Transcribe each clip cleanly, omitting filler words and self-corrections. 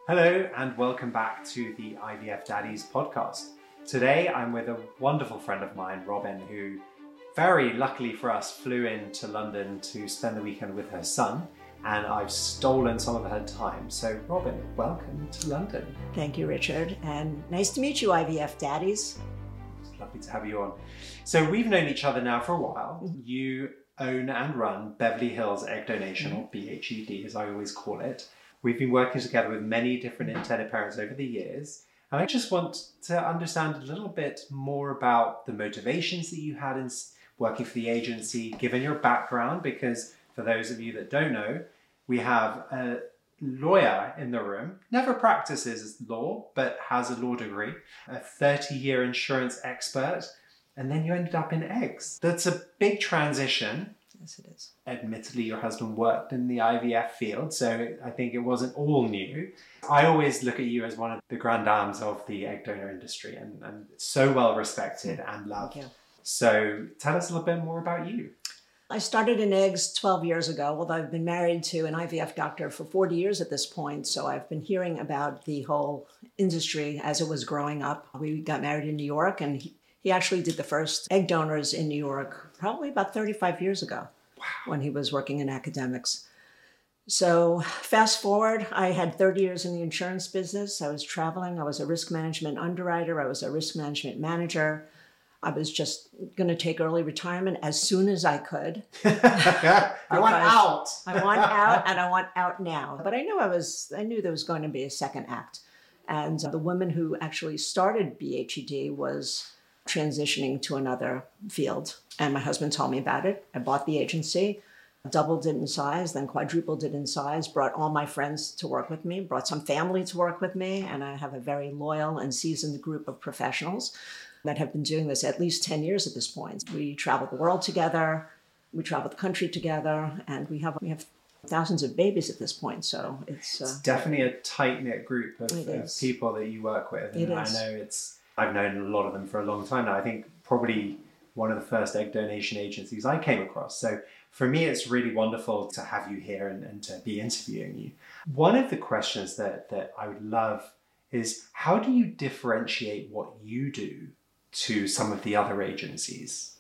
Hello and welcome back to the IVF Daddies podcast. Today I'm with a wonderful friend of mine, Robin, who very luckily for us flew into London to spend the weekend with her son, and I've stolen some of her time. So Robin, welcome to London. Thank you, Richard, and nice to meet you, IVF Daddies. It's lovely to have you on. So we've known each other now for a while. Mm-hmm. You own and run Beverly Hills Egg Donation, or BHED as I always call it. We've been working together with many different intended parents over the years. And I just want to understand a little bit more about the motivations that you had in working for the agency, given your background, because for those of you that don't know, we have a lawyer in the room, never practices law, but has a law degree, a 30-year insurance expert, and then you ended up in eggs. That's a big transition. Yes, it is. Admittedly, your husband worked in the IVF field, so I think it wasn't all new. I always look at you as one of the grand dames of the egg donor industry and so well respected and loved. Thank you. So tell us a little bit more about you. I started in eggs 12 years ago, although I've been married to an IVF doctor for 40 years at this point. So I've been hearing about the whole industry as it was growing up. We got married in New York, and he actually did the first egg donors in New York probably about 35 years ago. Wow. When he was working in academics. So fast forward, I had 30 years in the insurance business. I was traveling. I was a risk management underwriter. I was a risk management manager. I was just going to take early retirement as soon as I could. I want out. I want out, and I want out now. But I knew there was going to be a second act. And the woman who actually started BHED was transitioning to another field. And my husband told me about it. I bought the agency, doubled it in size, then quadrupled it in size, brought all my friends to work with me, brought some family to work with me. And I have a very loyal and seasoned group of professionals that have been doing this at least 10 years at this point. We travel the world together, we travel the country together, and we have thousands of babies at this point. So it's definitely a tight-knit group of people that you work with. And I know I've known a lot of them for a long time now. I think probably one of the first egg donation agencies I came across. So for me, it's really wonderful to have you here and to be interviewing you. One of the questions that I would love is, how do you differentiate what you do to some of the other agencies?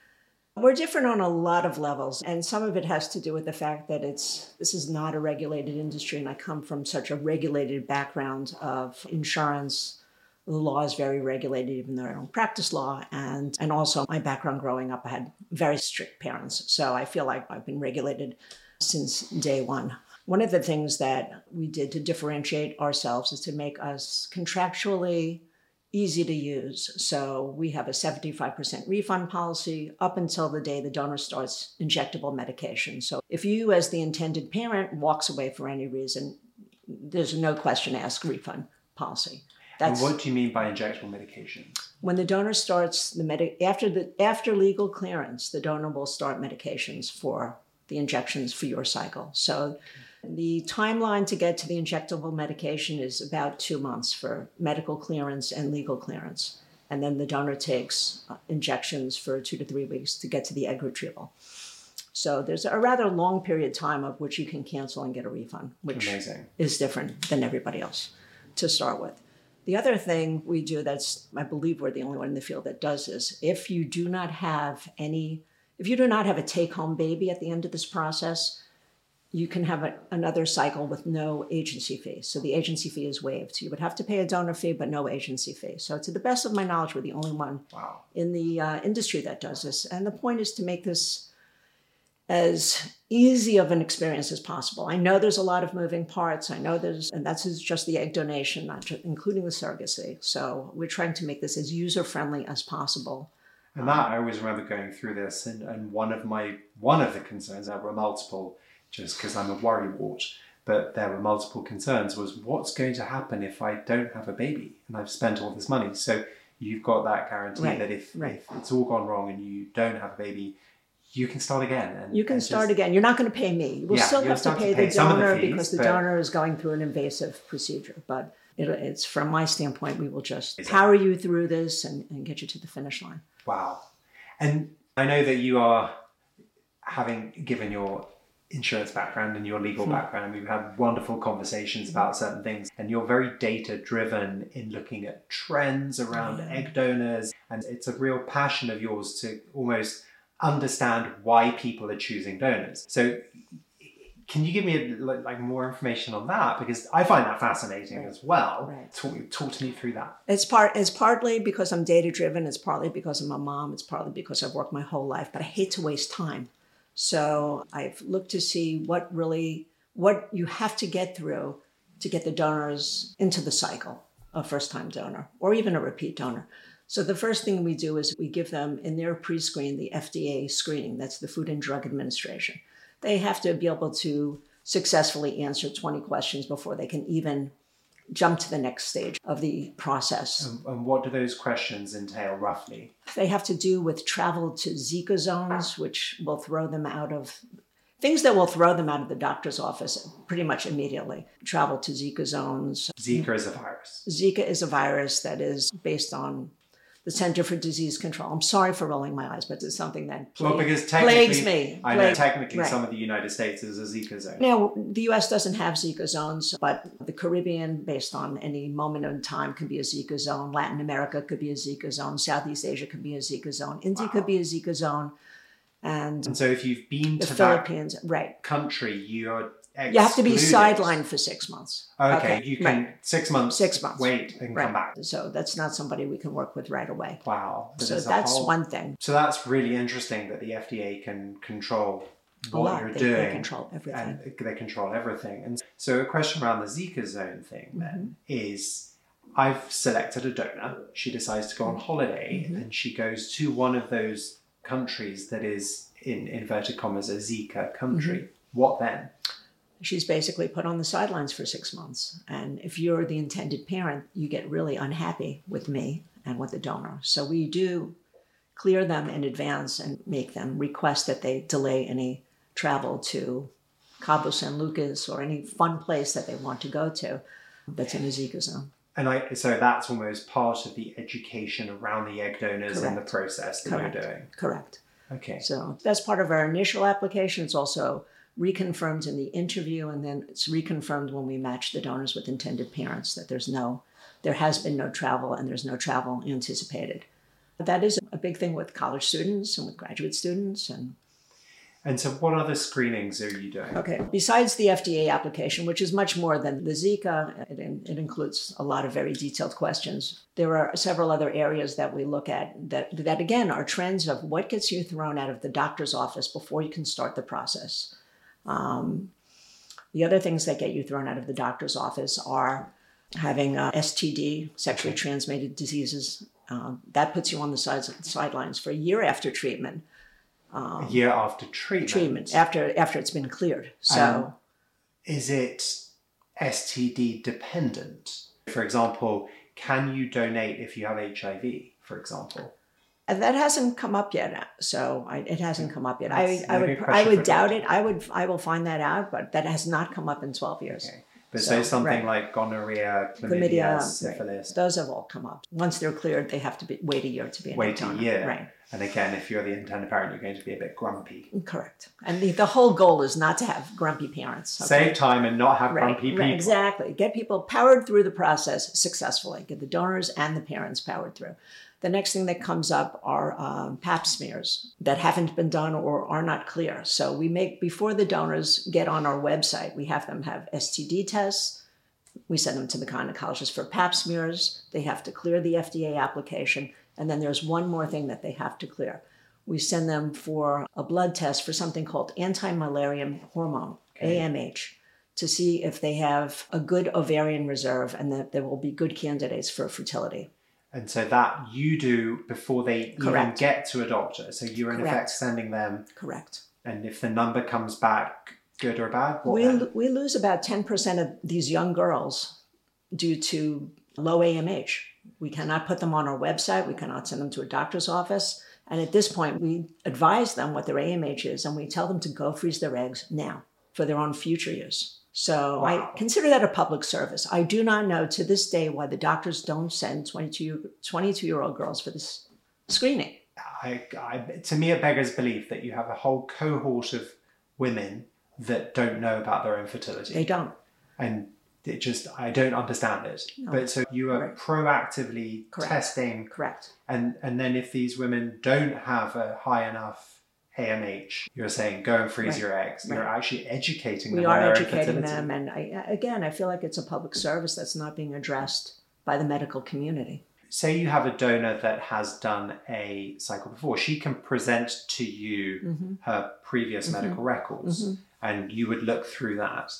We're different on a lot of levels, and some of it has to do with the fact that this is not a regulated industry, and I come from such a regulated background of insurance. The law is very regulated, even though I don't practice law. And also my background growing up, I had very strict parents. So I feel like I've been regulated since day one. One of the things that we did to differentiate ourselves is to make us contractually easy to use. So we have a 75% refund policy up until the day the donor starts injectable medication. So if you, as the intended parent, walks away for any reason, there's no question asked refund policy. And what do you mean by injectable medication? When the donor starts after legal clearance, the donor will start medications for the injections for your cycle. So the timeline to get to the injectable medication is about 2 months for medical clearance and legal clearance. And then the donor takes injections for 2 to 3 weeks to get to the egg retrieval. So there's a rather long period of time of which you can cancel and get a refund, which is different than everybody else to start with. The other thing we do I believe we're the only one in the field that does this, if you do not have a take-home baby at the end of this process, you can have another cycle with no agency fee. So the agency fee is waived. You would have to pay a donor fee, but no agency fee. So to the best of my knowledge, we're the only one in the industry that does this. And the point is to make this as easy of an experience as possible. I know there's a lot of moving parts. And that's just the egg donation, not just including the surrogacy. So we're trying to make this as user-friendly as possible. And that, I always remember going through this, and one of the concerns, there were multiple, just because I'm a worrywart, but there were multiple concerns, was what's going to happen if I don't have a baby and I've spent all this money? So you've got that guarantee that if it's all gone wrong and you don't have a baby, you can start again. Start again. You're not going to pay me. You will still have to pay the donor because the donor is going through an invasive procedure. But it's from my standpoint, we will just power you through this and get you to the finish line. Wow. And I know that you are, having given your insurance background and your legal background. We've had wonderful conversations about certain things, and you're very data driven in looking at trends around egg donors, and it's a real passion of yours to almost understand why people are choosing donors. So can you give me more information on that? Because I find that fascinating as well. Right. Talk to me through that. It's partly because I'm data driven. It's partly because I'm a mom. It's partly because I've worked my whole life, but I hate to waste time. So I've looked to see what you have to get through to get the donors into the cycle, a first-time donor or even a repeat donor. So the first thing we do is we give them in their pre-screen the FDA screening. That's the Food and Drug Administration. They have to be able to successfully answer 20 questions before they can even jump to the next stage of the process. And what do those questions entail roughly? They have to do with travel to Zika zones, which will throw them out of things that will throw them out of the doctor's office pretty much immediately. Travel to Zika zones. Zika is a virus. Zika is a virus that is based on the Center for Disease Control. I'm sorry for rolling my eyes, but it's something that plagues me. I know technically some of the United States is a Zika zone. Now, the US doesn't have Zika zones, but the Caribbean, based on any moment in time, can be a Zika zone. Latin America could be a Zika zone. Southeast Asia could be a Zika zone. India could be a Zika zone. And so if you've been to Philippines, country, you have to be sidelined for 6 months. Okay. You can 6 months. 6 months. Wait and come back. So that's not somebody we can work with right away. Wow. So that's one thing. So that's really interesting that the FDA can control what you're doing. They control everything. And they control everything. And so a question around the Zika zone thing then is, I've selected a donor. She decides to go on holiday and she goes to one of those countries that is, in inverted commas, a Zika country. What then? She's basically put on the sidelines for 6 months. And if you're the intended parent, you get really unhappy with me and with the donor. So we do clear them in advance and make them request that they delay any travel to Cabo San Lucas or any fun place that they want to go to that's in a Zika zone. And so that's almost part of the education around the egg donors and the process that you're doing. Correct. Okay. So that's part of our initial application. It's also reconfirmed in the interview, and then it's reconfirmed when we match the donors with intended parents that there has been no travel and there's no travel anticipated. That is a big thing with college students and with graduate students. And so what other screenings are you doing? Okay. Besides the FDA application, which is much more than the Zika, it includes a lot of very detailed questions. There are several other areas that we look at that again, are trends of what gets you thrown out of the doctor's office before you can start the process. The other things that get you thrown out of the doctor's office are having STD, sexually transmitted diseases. That puts you on the sidelines for a year after treatment. A year after treatment? After it's been cleared. So, is it STD dependent? For example, can you donate if you have HIV, for example? That hasn't come up yet. So it hasn't come up yet. I would doubt it. I will find that out, but that has not come up in 12 years. Okay. But so something like gonorrhea, chlamydia, syphilis. Those have all come up. Once they're cleared, they have to wait a year to be an egg donor. Wait a year. Right. And again, if you're the intended parent, you're going to be a bit grumpy. Correct. And the whole goal is not to have grumpy parents. Okay? Save time and not have grumpy people. Right, exactly. Get people powered through the process successfully. Get the donors and the parents powered through. The next thing that comes up are Pap smears that haven't been done or are not clear. So we make, before the donors get on our website, we have them have STD tests. We send them to the gynecologist for Pap smears. They have to clear the FDA application. And then there's one more thing that they have to clear. We send them for a blood test for something called anti-malarial hormone, AMH, to see if they have a good ovarian reserve and that there will be good candidates for fertility. And so that you do before they even get to a doctor. So you're in effect sending them. Correct. And if the number comes back good or bad, we lose about 10% of these young girls due to low AMH. We cannot put them on our website. We cannot send them to a doctor's office. And at this point, we advise them what their AMH is, and we tell them to go freeze their eggs now for their own future use. So I consider that a public service. I do not know to this day why the doctors don't send 22-year-old girls for this screening. To me, it beggars belief that you have a whole cohort of women that don't know about their infertility. They don't. And it just, I don't understand it. No. But so you are proactively testing. Correct. And then if these women don't have a high enough AMH, you're saying go and freeze your eggs. You're actually educating them. We are educating them. And I feel like it's a public service that's not being addressed by the medical community. Say you have a donor that has done a cycle before. She can present to you her previous medical records and you would look through that.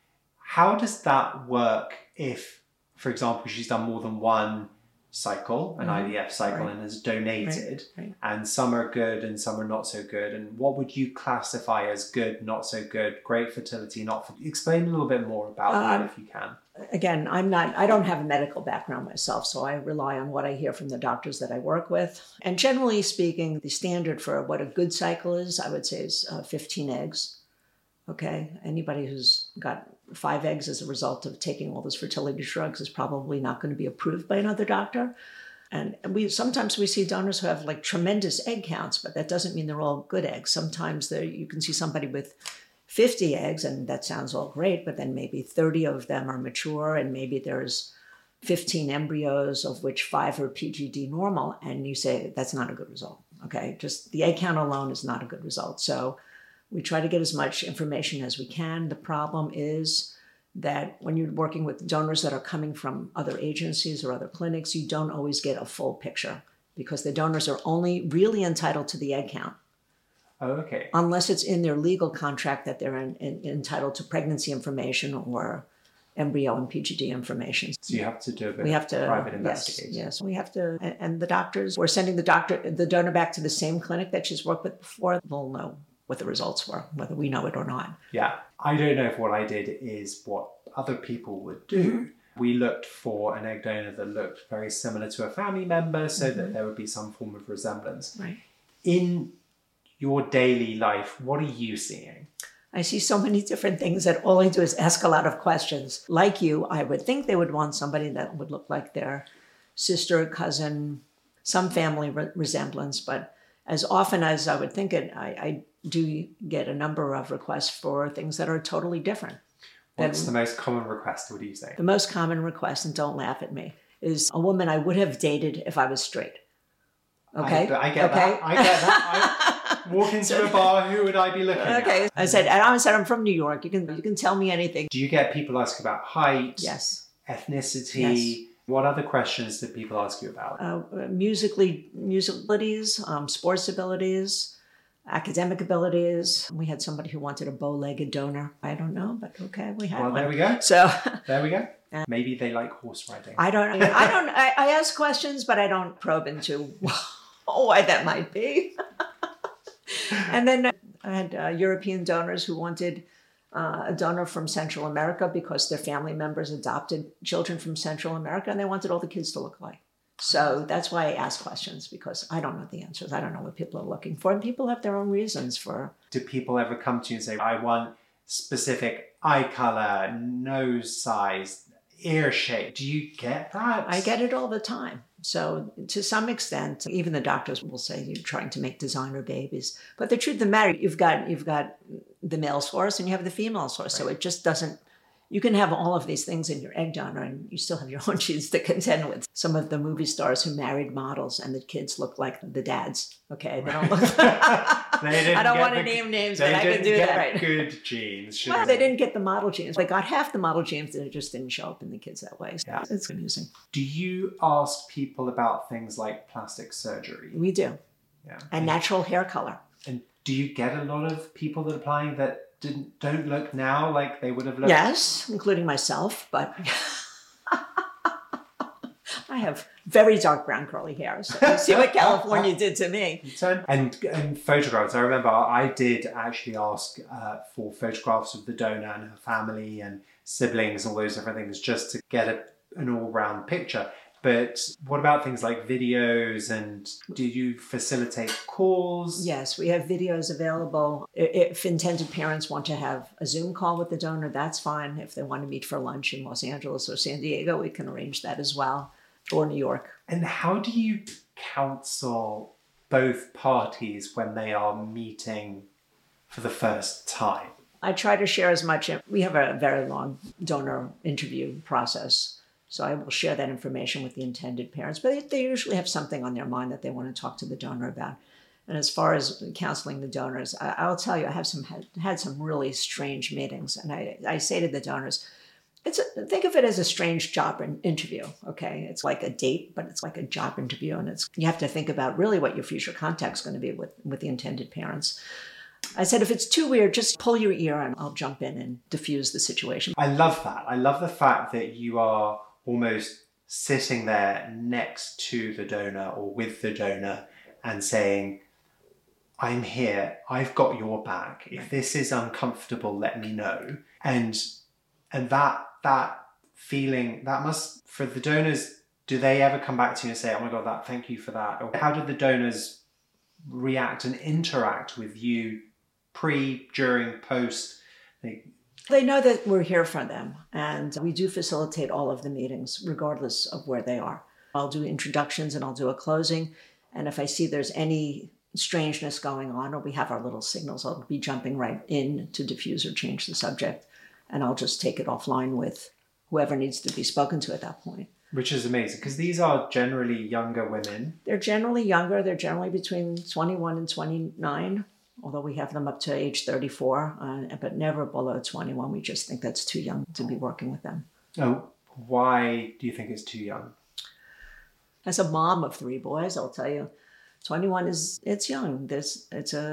How does that work if, for example, she's done more than one cycle, an IVF cycle, and has donated, and some are good and some are not so good? And what would you classify as good, not so good, great fertility, not? Explain a little bit more about that if you can. Again, I don't have a medical background myself, so I rely on what I hear from the doctors that I work with. And generally speaking, the standard for what a good cycle is, I would say, is 15 eggs. Okay, anybody who's got 5 eggs as a result of taking all those fertility drugs is probably not going to be approved by another doctor. And sometimes we see donors who have like tremendous egg counts, but that doesn't mean they're all good eggs. Sometimes you can see somebody with 50 eggs, and that sounds all great, but then maybe 30 of them are mature, and maybe there's 15 embryos, of which 5 are PGD normal, and you say that's not a good result. Okay, just the egg count alone is not a good result. So we try to get as much information as we can. The problem is that when you're working with donors that are coming from other agencies or other clinics, you don't always get a full picture because the donors are only really entitled to the egg count. Oh, okay. Unless it's in their legal contract that they're entitled to pregnancy information or embryo and PGD information. So you have to do a bit of private investigation. Yes, we have to. And the doctors, we're sending the donor back to the same clinic that she's worked with before. They'll know what the results were, whether we know it or not. Yeah. I don't know if what I did is what other people would do. We looked for an egg donor that looked very similar to a family member so that there would be some form of resemblance. Right. In your daily life, what are you seeing? I see so many different things that all I do is ask a lot of questions. Like you, I would think they would want somebody that would look like their sister, cousin, some family resemblance. But as often as I would think it, I do get a number of requests for things that are totally different. What's the most common request? What do you say? The most common request, and don't laugh at me, is a woman I would have dated if I was straight. Okay? I get that. Walk into a bar, who would I be looking at? Okay. I said, I'm from New York. You can tell me anything. Do you get people ask about height? Yes. Ethnicity? Yes. What other questions do people ask you about? Musical abilities, sports abilities, academic abilities. We had somebody who wanted a bow-legged donor. I don't know, but okay, we had one. There we go. So there we go. Maybe they like horse riding. I ask questions, but I don't probe into why that might be. And then I had European donors who wanted a donor from Central America because their family members adopted children from Central America and they wanted all the kids to look alike. So that's why I ask questions, because I don't know the answers. I don't know what people are looking for. And people have their own reasons for. Do people ever come to you and say, I want specific eye color, nose size, ear shape? Do you get that? I get it all the time. So to some extent, even the doctors will say you're trying to make designer babies. But the truth of the matter, you've got the male source and you have the female source. Right. So it just doesn't, you can have all of these things in your egg donor and you still have your own genes to contend with. Some of the movie stars who married models and the kids look like the dads. Okay, they don't look I don't want to name names, but I can do that right. Good genes. Well, they didn't get the model genes. They got half the model genes and it just didn't show up in the kids that way. So yeah. It's confusing. Do you ask people about things like plastic surgery? We do. Yeah. And natural hair color. And do you get a lot of people that are applying that don't look now like they would have looked? Yes, including myself, but I have very dark brown curly hair. So you see what California did to me. And photographs. I remember I did actually ask for photographs of the donor and her family and siblings, all those different things, just to get an all-round picture. But what about things like videos, and do you facilitate calls? Yes, we have videos available. If intended parents want to have a Zoom call with the donor, that's fine. If they want to meet for lunch in Los Angeles or San Diego, we can arrange that as well, or New York. And how do you counsel both parties when they are meeting for the first time? I try to share as much. We have a very long donor interview process. So I will share that information with the intended parents, but they usually have something on their mind that they want to talk to the donor about. And as far as counseling the donors, I'll tell you, I have had some really strange meetings. And I say to the donors, think of it as a strange job interview, okay? It's like a date, but it's like a job interview. And you have to think about really what your future contact's going to be with the intended parents. I said, if it's too weird, just pull your ear and I'll jump in and diffuse the situation. I love that. I love the fact that you are almost sitting there next to the donor or with the donor and saying, I'm here, I've got your back. If this is uncomfortable, let me know. And that feeling, that must, for the donors, do they ever come back to you and say, oh my God, thank you for that? Or how did the donors react and interact with you pre, during, post? They know that we're here for them, and we do facilitate all of the meetings, regardless of where they are. I'll do introductions and I'll do a closing, and if I see there's any strangeness going on, or we have our little signals, I'll be jumping right in to diffuse or change the subject, and I'll just take it offline with whoever needs to be spoken to at that point. Which is amazing, because these are generally younger women. They're generally younger. They're generally between 21 and 29. Although we have them up to age 34, but never below 21. We just think that's too young to be working with them. Oh, why do you think it's too young? As a mom of 3 boys, I'll tell you, 21 it's young. There's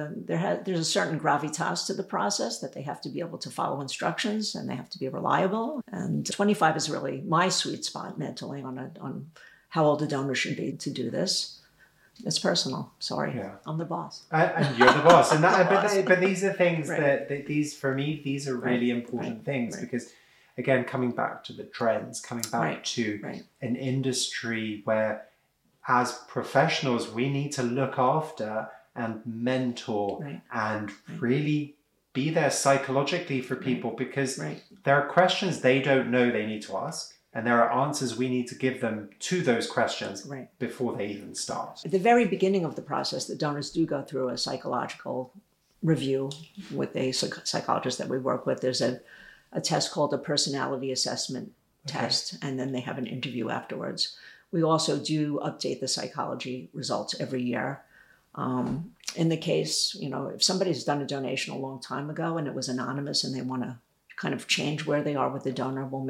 a certain gravitas to the process that they have to be able to follow instructions and they have to be reliable. And 25 is really my sweet spot mentally on how old a donor should be to do this. It's personal. Sorry, yeah. I'm the boss. And you're the boss. And but these are things that these, for me, these are really important things because, again, coming back to the trends, coming back to an industry where, as professionals, we need to look after and mentor and really be there psychologically for people because there are questions they don't know they need to ask. And there are answers we need to give them to those questions before they even start. At the very beginning of the process, the donors do go through a psychological review with a psychologist that we work with. There's a test called a personality assessment test, and then they have an interview afterwards. We also do update the psychology results every year. In the case, if somebody's done a donation a long time ago and it was anonymous and they want to kind of change where they are with the donor, we'll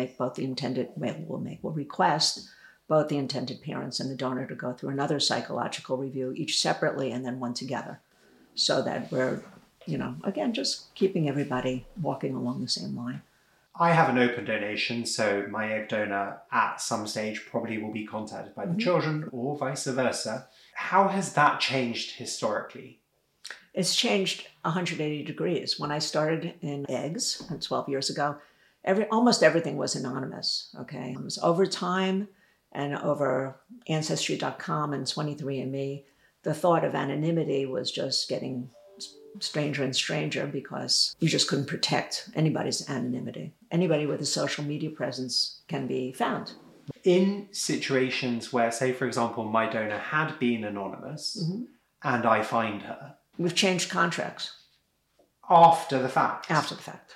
request both the intended parents and the donor to go through another psychological review, each separately and then one together, so that we're, again, just keeping everybody walking along the same line. I have an open donation, so my egg donor at some stage probably will be contacted by the children or vice versa. How has that changed historically? It's changed 180 degrees. When I started in eggs 12 years ago, almost everything was anonymous, okay? It was over time and over Ancestry.com and 23andMe. The thought of anonymity was just getting stranger and stranger because you just couldn't protect anybody's anonymity. Anybody with a social media presence can be found. In situations where, say, for example, my donor had been anonymous and I find her, we've changed contracts. After the fact? After the fact.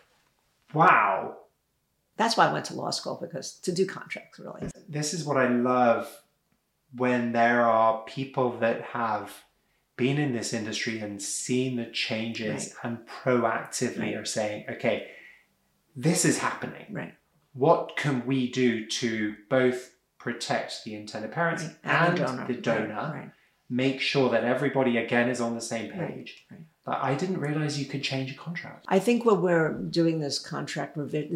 Wow. That's why I went to law school, because to do contracts, really. This is what I love when there are people that have been in this industry and seen the changes and proactively are saying, okay, this is happening. Right. What can we do to both protect the intended parents and the donor? Make sure that everybody, again, is on the same page. But I didn't realize you could change a contract. I think when we're doing this contract,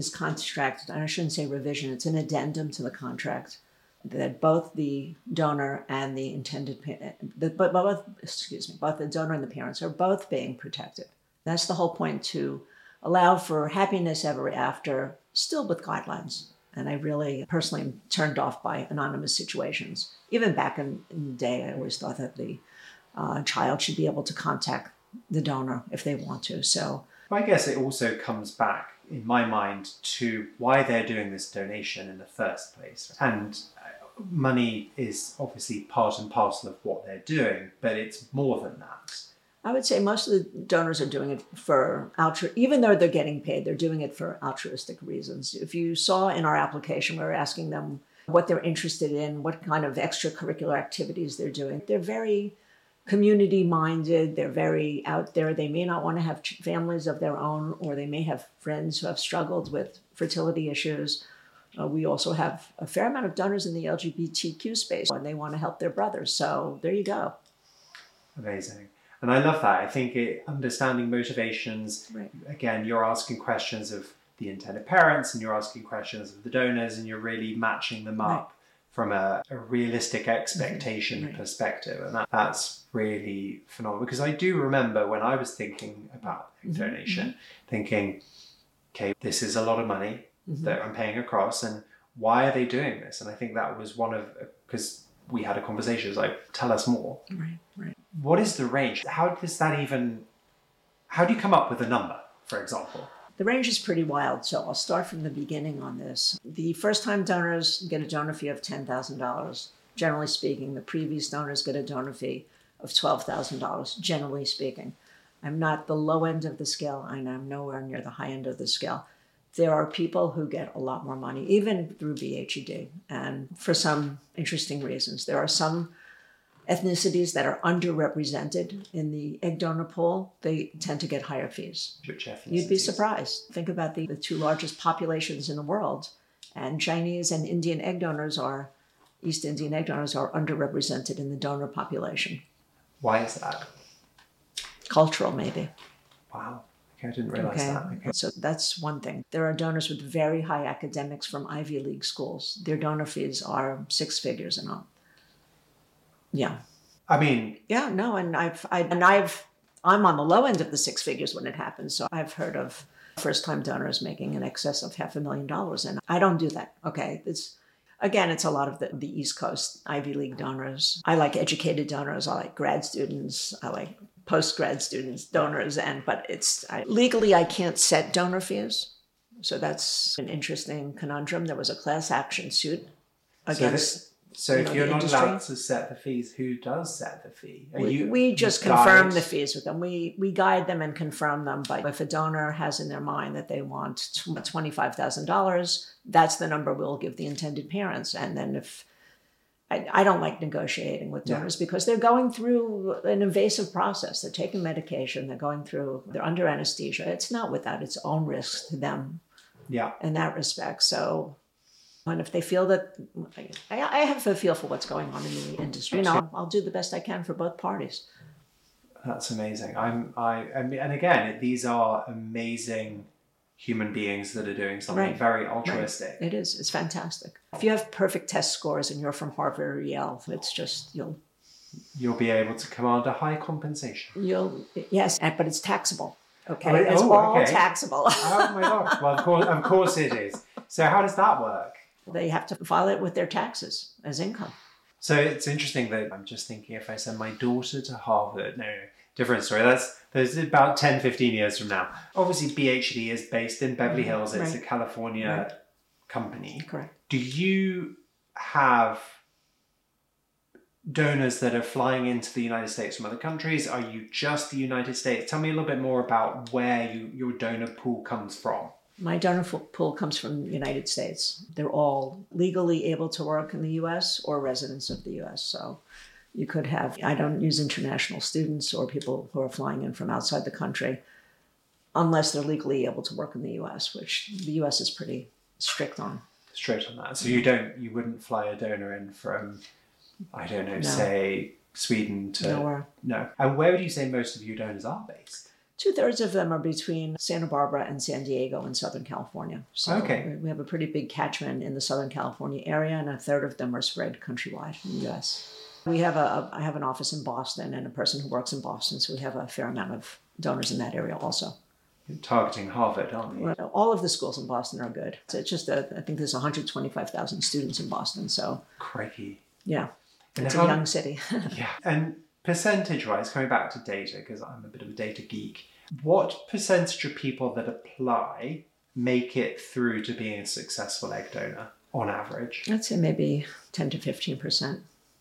I shouldn't say revision, it's an addendum to the contract, that both the donor and the intended, both the donor and the parents are both being protected. That's the whole point, to allow for happiness ever after, still with guidelines. And I really personally am turned off by anonymous situations. Even back in the day, I always thought that the child should be able to contact the donor if they want to. So I guess it also comes back, in my mind, to why they're doing this donation in the first place. And money is obviously part and parcel of what they're doing, but it's more than that. I would say most of the donors are doing it for even though they're getting paid, they're doing it for altruistic reasons. If you saw in our application, we were asking them what they're interested in, what kind of extracurricular activities they're doing. They're very community-minded. They're very out there. They may not want to have families of their own, or they may have friends who have struggled with fertility issues. We also have a fair amount of donors in the LGBTQ space, and they want to help their brothers. So there you go. Amazing. And I love that. I think understanding motivations, right. Again, you're asking questions of the intended parents and you're asking questions of the donors and you're really matching them up right. from a realistic expectation right. perspective. And that's really phenomenal, because I do remember when I was thinking about donation, thinking, okay, this is a lot of money that I'm paying across, and why are they doing this? And I think that was one of, because we had a conversation, it's like, tell us more. Right. What is the range? How do you come up with a number, for example? The range is pretty wild, so I'll start from the beginning on this. The first-time donors get a donor fee of $10,000. Generally speaking, the previous donors get a donor fee of $12,000, generally speaking. I'm not the low end of the scale, and I'm nowhere near the high end of the scale. There are people who get a lot more money, even through BHED, and for some interesting reasons. There are some ethnicities that are underrepresented in the egg donor pool. They tend to get higher fees. Which ethnicities? You'd be surprised. Think about the two largest populations in the world, and Chinese and Indian egg donors East Indian egg donors are underrepresented in the donor population. Why is that? Cultural, maybe. Wow. Okay, I didn't realize that. Okay. So that's one thing. There are donors with very high academics from Ivy League schools. Their donor fees are 6 figures and up. Yeah. I mean. Yeah, no, and I'm on the low end of the 6 figures when it happens. So I've heard of first-time donors making in excess of $500,000, and I don't do that. Okay, it's a lot of the East Coast Ivy League donors. I like educated donors. I like grad students. I like post-grad students, donors, but legally I can't set donor fees. So that's an interesting conundrum. There was a class action suit against So if you're not allowed to set the fees, who does set the fee? We just confirm the fees with them. We guide them and confirm them. But if a donor has in their mind that they want $25,000, that's the number we'll give the intended parents. And then if I don't like negotiating with donors because they're going through an invasive process. They're taking medication. They're under anesthesia. It's not without its own risks to them in that respect. So, and if they feel that, I have a feel for what's going on in the industry. I'll do the best I can for both parties. That's amazing. And again, these are amazing human beings that are doing something very altruistic. It is. It's fantastic. If you have perfect test scores and you're from Harvard or Yale, it's just you'll be able to command a high compensation. Yes, but it's taxable. Okay, it's all taxable. Oh my gosh! Well, of course it is. So how does that work? They have to file it with their taxes as income. So it's interesting that I'm just thinking if I send my daughter to Harvard, no, different story. There's about 10, 15 years from now. Obviously, BHD is based in Beverly Hills. It's a California company. Correct. Do you have donors that are flying into the United States from other countries? Are you just the United States? Tell me a little bit more about where your donor pool comes from. My donor pool comes from the United States. They're all legally able to work in the U.S. or residents of the U.S. So you could have, I don't use international students or people who are flying in from outside the country unless they're legally able to work in the U.S., which the U.S. is pretty strict on. Strict on that. So you wouldn't fly a donor in from, I don't know, say Sweden to... Nowhere. No. And where would you say most of your donors are based? 2/3 of them are between Santa Barbara and San Diego in Southern California. So we have a pretty big catchment in the Southern California area, and 1/3 of them are spread countrywide in the U.S. I have an office in Boston and a person who works in Boston, so we have a fair amount of donors in that area also. You're targeting Harvard, aren't you? All of the schools in Boston are good. So it's just I think there's 125,000 students in Boston, so... Crikey. Yeah, it's a young city. Yeah, and percentage-wise, coming back to data, because I'm a bit of a data geek, what percentage of people that apply make it through to being a successful egg donor on average? I'd say maybe 10 to 15%.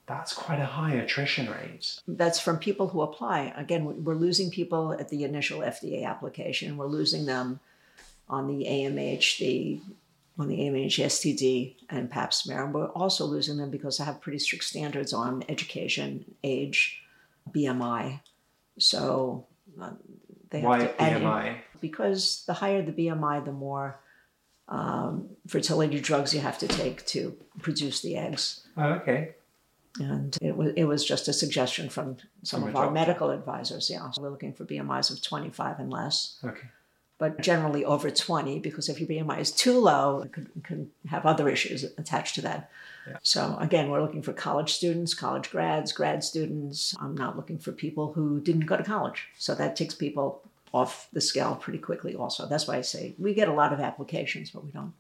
That's quite a high attrition rate. That's from people who apply. Again, we're losing people at the initial FDA application. We're losing them on the AMH, STD, and Pap smear. And we're also losing them because they have pretty strict standards on education, age, BMI. So they have Why to add BMI? because the higher the BMI, the more fertility drugs you have to take to produce the eggs. Oh, okay. And it was just a suggestion from some of our medical advisors. Yeah, so we're looking for BMIs of 25 and less. Okay. But generally over 20, because if your BMI is too low, it could have other issues attached to that. Yeah. So again, we're looking for college students, college grads, grad students. I'm not looking for people who didn't go to college. So that takes people off the scale pretty quickly also. That's why I say we get a lot of applications, but we don't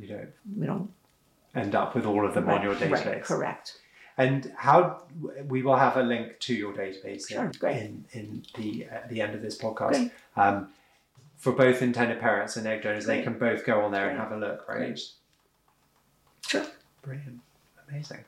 end up with all of them on your database. Right, correct. And we will have a link to your database in the end of this podcast. For both intended parents and egg donors, they can both go on there and have a look, right? Sure. Brilliant. Amazing.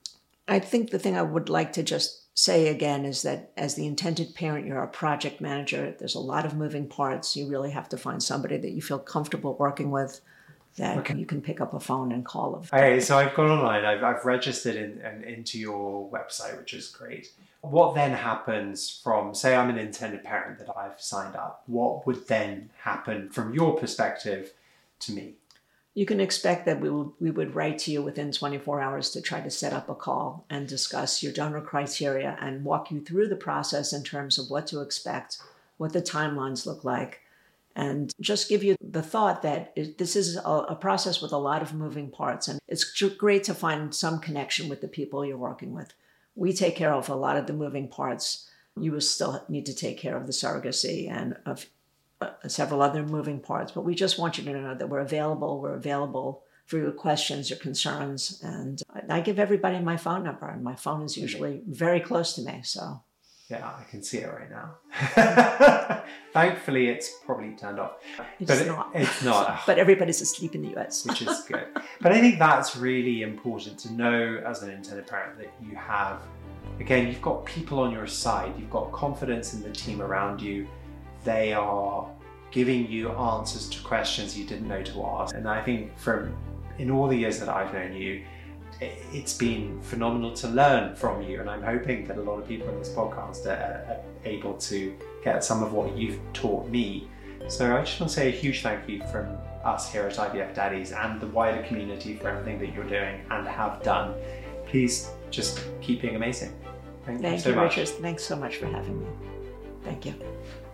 I think the thing I would like to just say again is that as the intended parent, you're a project manager. There's a lot of moving parts. You really have to find somebody that you feel comfortable working with, that you can pick up a phone and call them. Okay, so I've gone online. I've registered into your website, which is great. What then happens from, say I'm an intended parent that I've signed up, what would then happen from your perspective to me? You can expect that we would write to you within 24 hours to try to set up a call and discuss your donor criteria and walk you through the process in terms of what to expect, what the timelines look like, and just give you the thought that this is a process with a lot of moving parts. And it's great to find some connection with the people you're working with. We take care of a lot of the moving parts. You will still need to take care of the surrogacy and of several other moving parts. But we just want you to know that we're available. We're available for your questions, your concerns. And I give everybody my phone number, and my phone is usually very close to me. So yeah, I can see it right now. Thankfully, it's probably turned off. It's not. But everybody's asleep in the US. Which is good. But I think that's really important to know as an intended parent, that you have, again, you've got people on your side. You've got confidence in the team around you. They are giving you answers to questions you didn't know to ask. And I think in all the years that I've known you, it's been phenomenal to learn from you, and I'm hoping that a lot of people in this podcast are able to get some of what you've taught me. So I just want to say a huge thank you from us here at IVF Daddies and the wider community for everything that you're doing and have done. Please just keep being amazing. Thank you so much. Richard. Thanks so much for having me. Thank you.